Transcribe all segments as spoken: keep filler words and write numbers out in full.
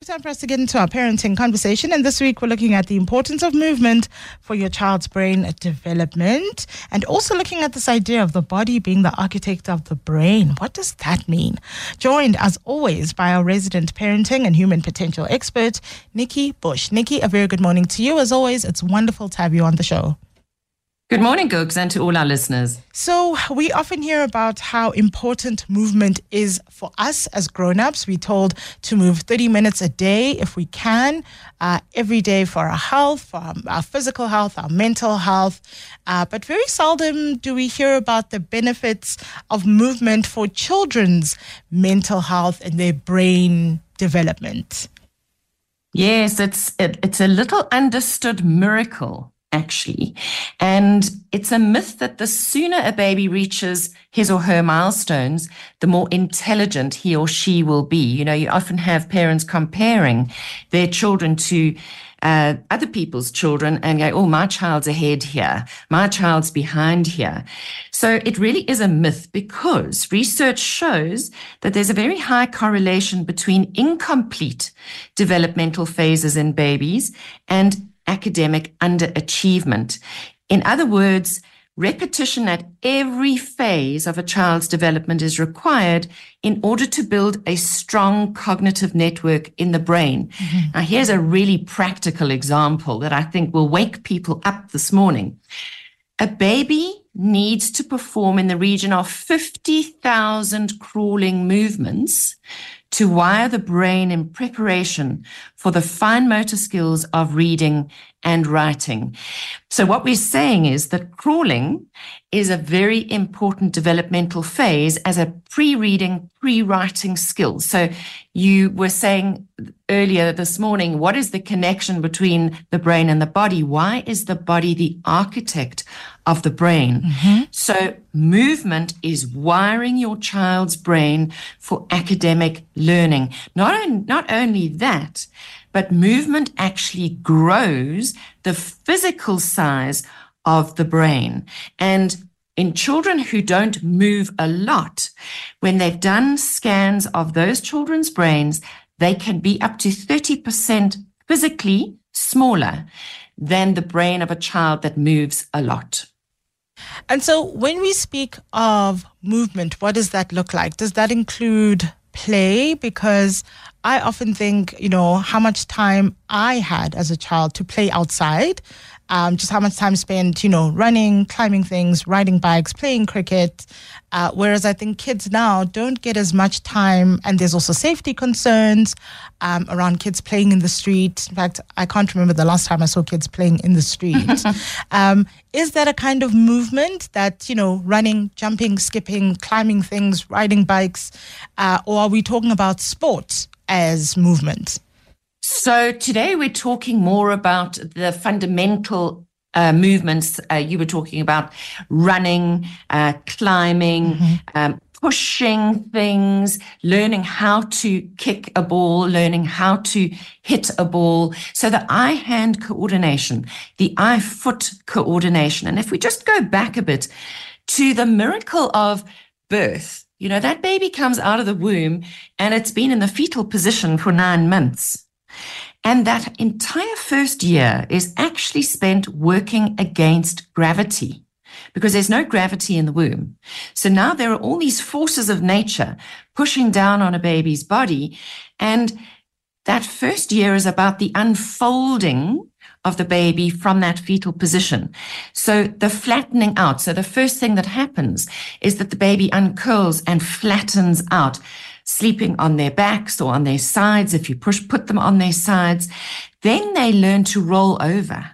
Time for us to get into our parenting conversation, and this week we're looking at the importance of movement for your child's brain development, and also looking at this idea of the body being the architect of the brain. What does that mean? Joined as always by our resident parenting and human potential expert, Nikki Bush. Nikki, a very good morning to you. As always, it's wonderful to have you on the show. Good morning, Googs, and to all our listeners. So we often hear about how important movement is for us as grown-ups. We're told to move thirty minutes a day if we can, uh, every day for our health, for our, our physical health, our mental health. Uh, but very seldom do we hear about the benefits of movement for children's mental health and their brain development. Yes, it's it, it's a little understood miracle, actually. And it's a myth that the sooner a baby reaches his or her milestones, the more intelligent he or she will be. You know, you often have parents comparing their children to uh, other people's children and go, oh, my child's ahead here, my child's behind here. So it really is a myth, because research shows that there's a very high correlation between incomplete developmental phases in babies and academic underachievement. In other words, repetition at every phase of a child's development is required in order to build a strong cognitive network in the brain. Mm-hmm. Now, here's a really practical example that I think will wake people up this morning. A baby needs to perform in the region of fifty thousand crawling movements to wire the brain in preparation for the fine motor skills of reading and writing. So what we're saying is that crawling is a very important developmental phase as a pre-reading, pre-writing skill. So you were saying earlier this morning, what is the connection between the brain and the body? Why is the body the architect of the brain? Mm-hmm. So movement is wiring your child's brain for academic learning. Not, on, not only that, but movement actually grows the physical size of the brain. And in children who don't move a lot, when they've done scans of those children's brains, they can be up to thirty percent physically smaller than the brain of a child that moves a lot. And so when we speak of movement, what does that look like? Does that include play? Because I often think, you know, how much time I had as a child to play outside, um, just how much time spent, you know, running, climbing things, riding bikes, playing cricket. Uh, whereas I think kids now don't get as much time, and there's also safety concerns um, around kids playing in the street. In fact, I can't remember the last time I saw kids playing in the street. um, is that a kind of movement that, you know, running, jumping, skipping, climbing things, riding bikes, uh, or are we talking about sport as movement? So today we're talking more about the fundamental uh, movements. Uh, you were talking about running, uh, climbing, mm-hmm. um, pushing things, learning how to kick a ball, learning how to hit a ball. So the eye-hand coordination, the eye-foot coordination. And if we just go back a bit to the miracle of birth, you know, that baby comes out of the womb and it's been in the fetal position for nine months. And that entire first year is actually spent working against gravity, because there's no gravity in the womb. So now there are all these forces of nature pushing down on a baby's body. And that first year is about the unfolding of the baby from that fetal position. So the flattening out. So the first thing that happens is that the baby uncurls and flattens out, sleeping on their backs or on their sides. If you push, put them on their sides, then they learn to roll over.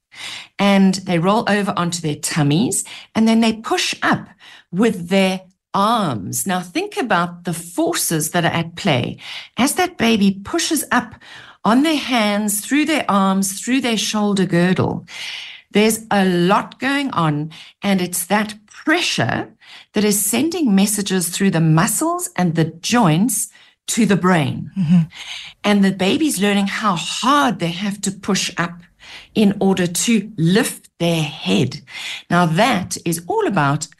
And they roll over onto their tummies, and then they push up with their arms. Now think about the forces that are at play. As that baby pushes up on their hands, through their arms, through their shoulder girdle, there's a lot going on, and it's that pressure that is sending messages through the muscles and the joints to the brain. Mm-hmm. And the baby's learning how hard they have to push up in order to lift their head. Now that is all about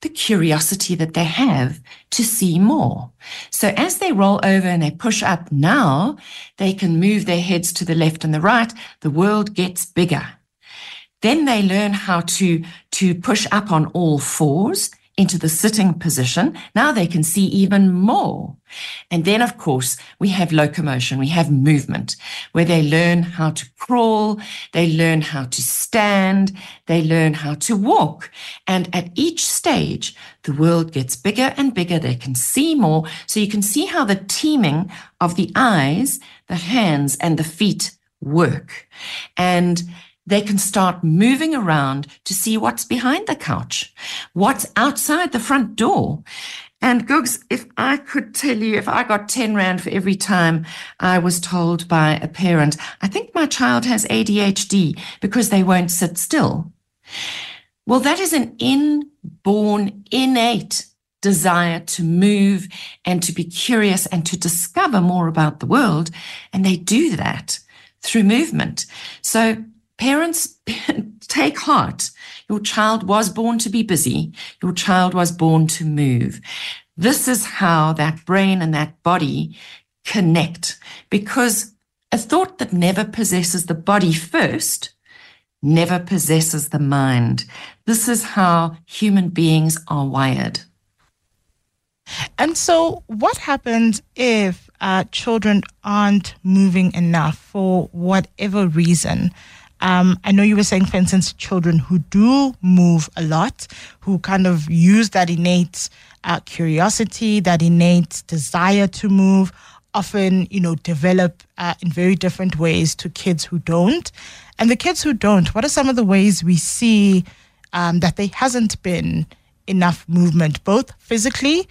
the curiosity that they have to see more. So as they roll over and they push up now, they can move their heads to the left and the right. The world gets bigger. Then they learn how to, to push up on all fours into the sitting position. Now they can see even more. And then, of course, we have locomotion, we have movement, where they learn how to crawl, they learn how to stand, they learn how to walk. And at each stage, the world gets bigger and bigger. They can see more. So you can see how the teaming of the eyes, the hands, and the feet work. And they can start moving around to see what's behind the couch, what's outside the front door. And Googs, if I could tell you, if I got ten rand for every time I was told by a parent, I think my child has A D H D because they won't sit still. Well, that is an inborn, innate desire to move and to be curious and to discover more about the world. And they do that through movement. So parents, take heart. Your child was born to be busy. Your child was born to move. This is how that brain and that body connect, because a thought that never possesses the body first never possesses the mind. This is how human beings are wired. And so what happens if uh, children aren't moving enough for whatever reason? Um, I know you were saying, for instance, children who do move a lot, who kind of use that innate uh, curiosity, that innate desire to move, often, you know, develop uh, in very different ways to kids who don't. And the kids who don't, what are some of the ways we see um, that there hasn't been enough movement, both physically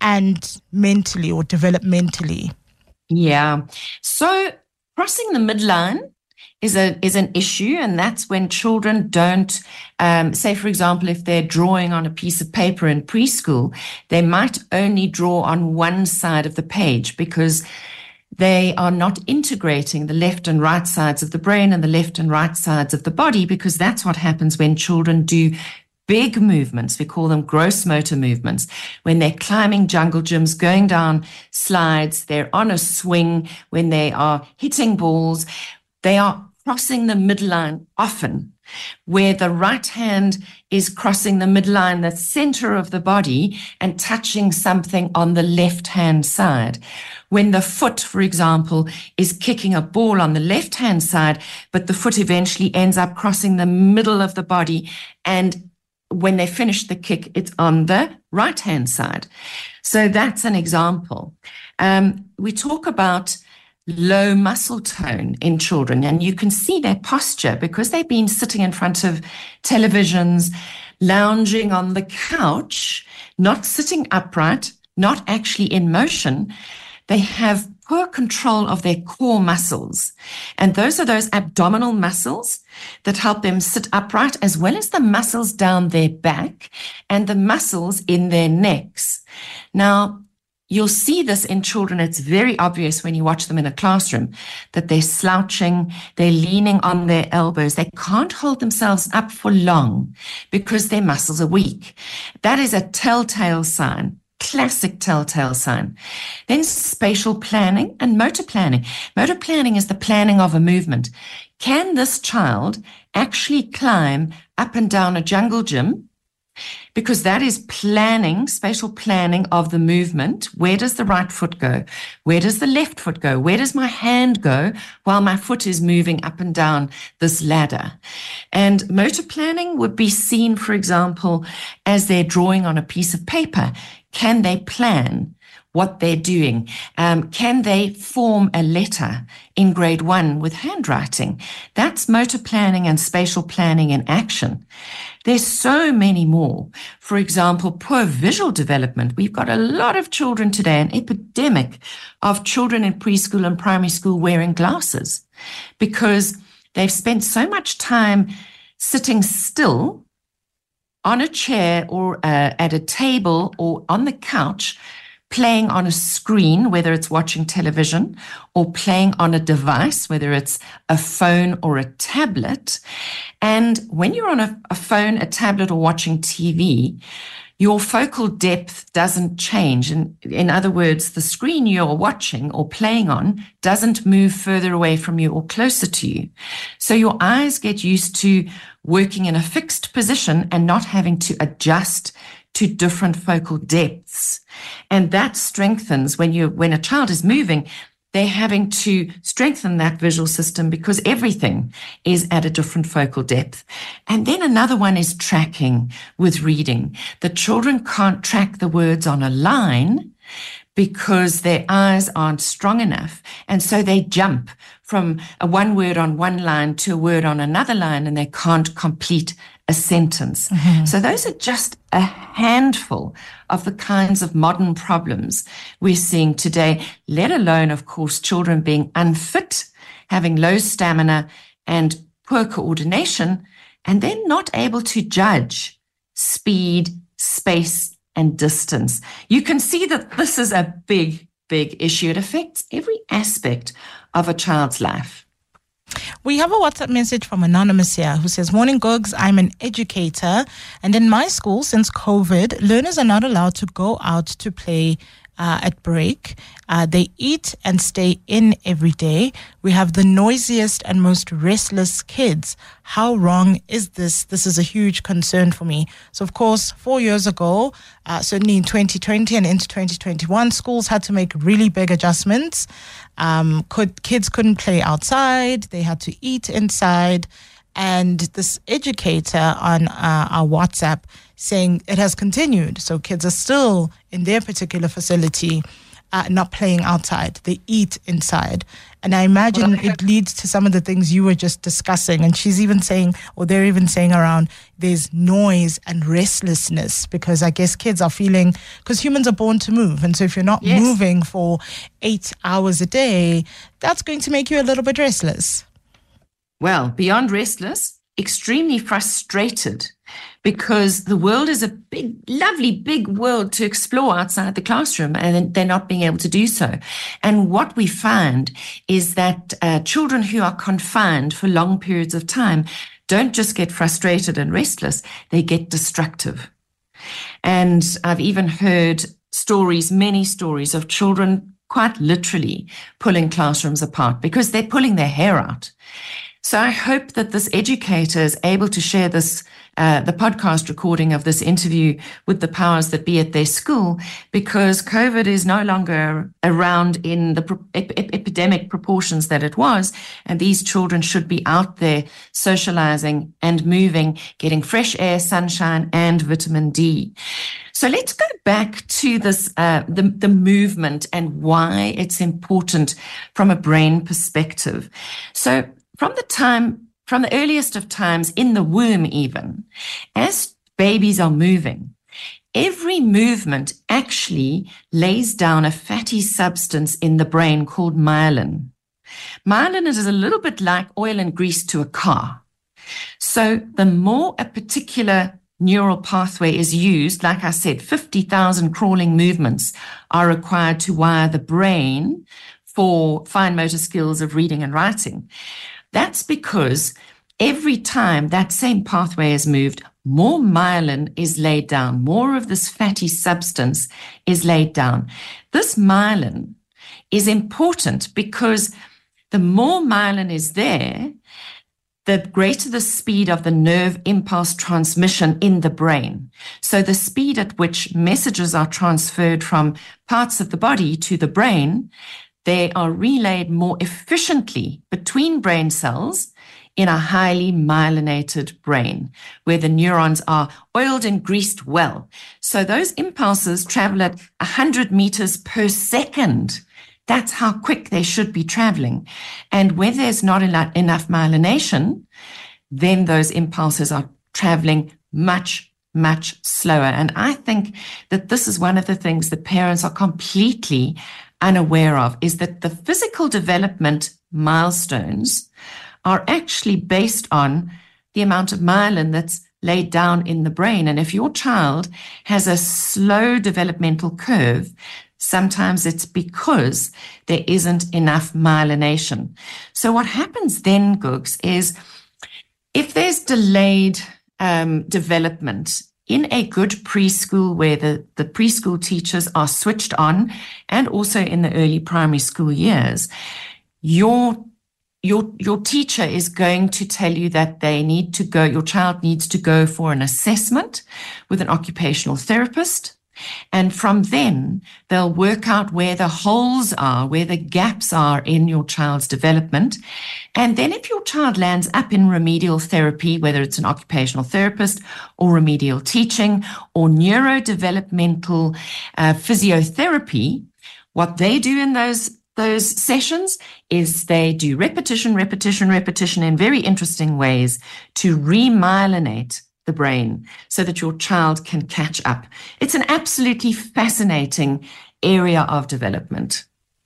and mentally or developmentally? Yeah. So crossing the midline is a is an issue, and that's when children don't, um, say, for example, if they're drawing on a piece of paper in preschool, they might only draw on one side of the page because they are not integrating the left and right sides of the brain and the left and right sides of the body, because that's what happens when children do big movements. We call them gross motor movements. When they're climbing jungle gyms, going down slides, they're on a swing, when they are hitting balls, they are crossing the midline often, where the right hand is crossing the midline, the center of the body, and touching something on the left-hand side. When the foot, for example, is kicking a ball on the left-hand side, but the foot eventually ends up crossing the middle of the body, and when they finish the kick, it's on the right-hand side. So that's an example. Um, we talk about low muscle tone in children, and you can see their posture because they've been sitting in front of televisions, lounging on the couch, not sitting upright, not actually in motion. They have poor control of their core muscles, and those are those abdominal muscles that help them sit upright, as well as the muscles down their back and the muscles in their necks. Now, you'll see this in children. It's very obvious when you watch them in a classroom that they're slouching, they're leaning on their elbows. They can't hold themselves up for long because their muscles are weak. That is a telltale sign, classic telltale sign. Then spatial planning and motor planning. Motor planning is the planning of a movement. Can this child actually climb up and down a jungle gym? Because that is planning, spatial planning of the movement. Where does the right foot go? Where does the left foot go? Where does my hand go while my foot is moving up and down this ladder? And motor planning would be seen, for example, as they're drawing on a piece of paper. Can they plan what they're doing? Um, can they form a letter in grade one with handwriting? That's motor planning and spatial planning in action. There's so many more. For example, poor visual development. We've got a lot of children today, an epidemic of children in preschool and primary school wearing glasses because they've spent so much time sitting still on a chair or uh, at a table or on the couch, playing on a screen, whether it's watching television or playing on a device, whether it's a phone or a tablet. And when you're on a, a phone, a tablet, or watching T V, your focal depth doesn't change. In, in other words, the screen you're watching or playing on doesn't move further away from you or closer to you. So your eyes get used to working in a fixed position and not having to adjust to different focal depths. And that strengthens when you when a child is moving, they're having to strengthen that visual system because everything is at a different focal depth. And then another one is tracking with reading. The children can't track the words on a line because their eyes aren't strong enough. And so they jump from a one word on one line to a word on another line, and they can't complete a sentence. Mm-hmm. So those are just a handful of the kinds of modern problems we're seeing today, let alone, of course, children being unfit, having low stamina and poor coordination, and then not able to judge speed, space, and distance. You can see that this is a big, big issue. It affects every aspect of a child's life. We have a WhatsApp message from Anonymous here who says, "Morning, Gogs. I'm an educator, and in my school, since COVID, learners are not allowed to go out to play uh, at break. Uh, they eat and stay in every day. We have the noisiest and most restless kids. How wrong is this? This is a huge concern for me." So, of course, four years ago, uh, certainly in twenty twenty and into twenty twenty-one, schools had to make really big adjustments. Um, could kids couldn't play outside. They had to eat inside. And this educator on uh, our WhatsApp saying it has continued. So kids are still in their particular facility, uh, not playing outside. They eat inside. And I imagine well, it leads to some of the things you were just discussing. And she's even saying, or they're even saying around, there's noise and restlessness, because I guess kids are feeling, because humans are born to move. And so if you're not yes. moving for eight hours a day, that's going to make you a little bit restless. Well, beyond restless, extremely frustrated, because the world is a big, lovely, big world to explore outside the classroom, and they're not being able to do so. And what we find is that uh, children who are confined for long periods of time don't just get frustrated and restless, they get destructive. And I've even heard stories, many stories of children quite literally pulling classrooms apart because they're pulling their hair out. So I hope that this educator is able to share this, uh, the podcast recording of this interview with the powers that be at their school, because COVID is no longer around in the pro- ep- epidemic proportions that it was. And these children should be out there socializing and moving, getting fresh air, sunshine, and vitamin D. So let's go back to this, uh, the, the movement and why it's important from a brain perspective. So From the time, from the earliest of times, in the womb even, as babies are moving, every movement actually lays down a fatty substance in the brain called myelin. Myelin is a little bit like oil and grease to a car. So the more a particular neural pathway is used, like I said, fifty thousand crawling movements are required to wire the brain for fine motor skills of reading and writing. That's because every time that same pathway is moved, more myelin is laid down, more of this fatty substance is laid down. This myelin is important because the more myelin is there, the greater the speed of the nerve impulse transmission in the brain. So the speed at which messages are transferred from parts of the body to the brain, they are relayed more efficiently between brain cells in a highly myelinated brain, where the neurons are oiled and greased well. So those impulses travel at one hundred meters per second. That's how quick they should be traveling. And when there's not enough myelination, then those impulses are traveling much, much slower. And I think that this is one of the things that parents are completely unaware of, is that the physical development milestones are actually based on the amount of myelin that's laid down in the brain. And if your child has a slow developmental curve, sometimes it's because there isn't enough myelination. So what happens then, Googs, is if there's delayed um, development in a good preschool where the, the preschool teachers are switched on, and also in the early primary school years, your Your, your teacher is going to tell you that they need to go, your child needs to go for an assessment with an occupational therapist. And from then, they'll work out where the holes are, where the gaps are in your child's development. And then if your child lands up in remedial therapy, whether it's an occupational therapist or remedial teaching or neurodevelopmental uh, physiotherapy, what they do in those Those sessions is they do repetition, repetition, repetition in very interesting ways to remyelinate the brain so that your child can catch up. It's an absolutely fascinating area of development.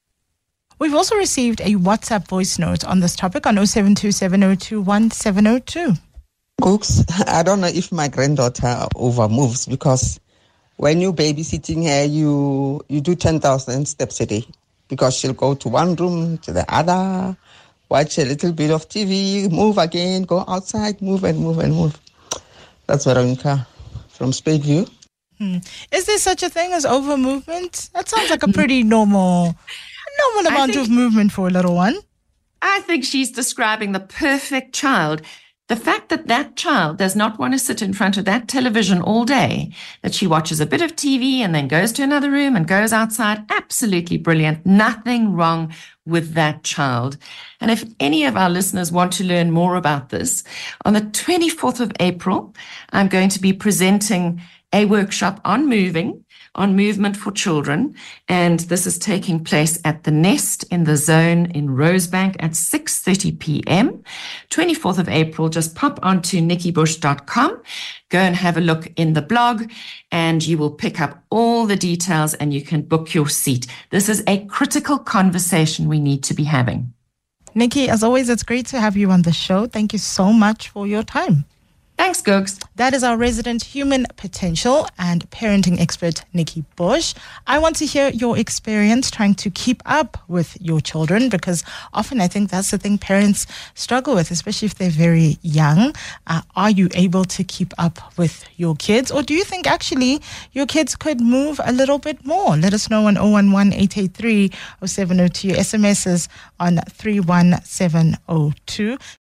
We've also received a WhatsApp voice note on this topic on oh seven two seven oh two one seven oh two. Cooks, I don't know if my granddaughter overmoves, because when you're babysitting her, you, you do ten thousand steps a day. Because she'll go to one room, to the other, watch a little bit of T V, move again, go outside, move and move and move. That's Veronica from Spadeview. Hmm. Is there such a thing as over movement? That sounds like a pretty normal, normal amount think, of movement for a little one. I think she's describing the perfect child. The fact that that child does not want to sit in front of that television all day, that she watches a bit of T V and then goes to another room and goes outside, absolutely brilliant. Nothing wrong with that child. And if any of our listeners want to learn more about this, on the twenty-fourth of April, I'm going to be presenting a workshop on moving, on movement for children. And this is taking place at the Nest in the Zone in Rosebank at six thirty p.m. twenty-fourth of April, just pop onto nikki bush dot com, go and have a look in the blog, and you will pick up all the details and you can book your seat. This is a critical conversation we need to be having. Nikki, as always, it's great to have you on the show. Thank you so much for your time. Thanks, Googs. That is our resident human potential and parenting expert, Nikki Bush. I want to hear your experience trying to keep up with your children, because often I think that's the thing parents struggle with, especially if they're very young. Uh, are you able to keep up with your kids? Or do you think actually your kids could move a little bit more? Let us know on oh one one, eight eight three, oh seven oh two. S M S is on three one seven oh two.